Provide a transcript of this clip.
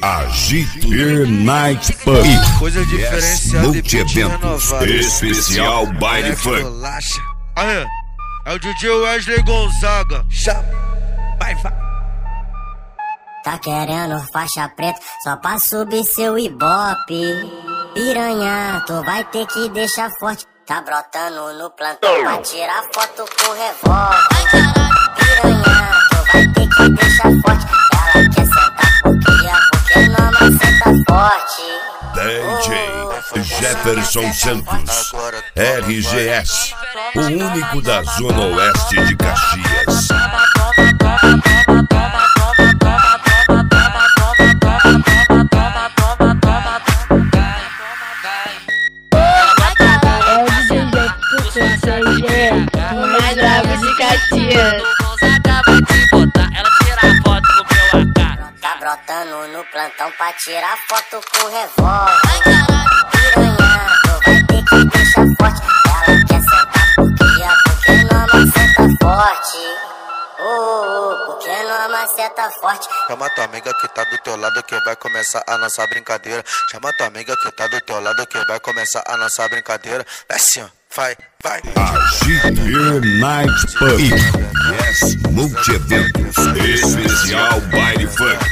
Agito Night Pub. Coisa diferenciada Multi-eventos especial baile funk. Aí, é o DJ Wesley Gonzaga. Vai. Tá querendo faixa preta só pra subir seu ibope. Piranha, tu vai ter que deixar forte. Tá brotando no plantão pra tirar foto com revólver. Piranha, tu vai ter que deixar forte. Ela quer sentar porque não maceta forte. DJ Jefferson Santos, RGS, o único da Zona Oeste de Caxias. Mais bravo de Caxias. Tá brotando no plantão pra tirar foto com revólver. Piranha, tu vai ter que deixar forte. Ela quer sentar porque não maceta forte. Porque não maceta forte. Chama tua amiga que tá do teu lado que vai começar a nossa brincadeira. Chama tua amiga que tá do teu lado que vai começar a nossa brincadeira. É assim, ó. Vai. Agito Night Pub. Yes, multi-eventos especial baile funk.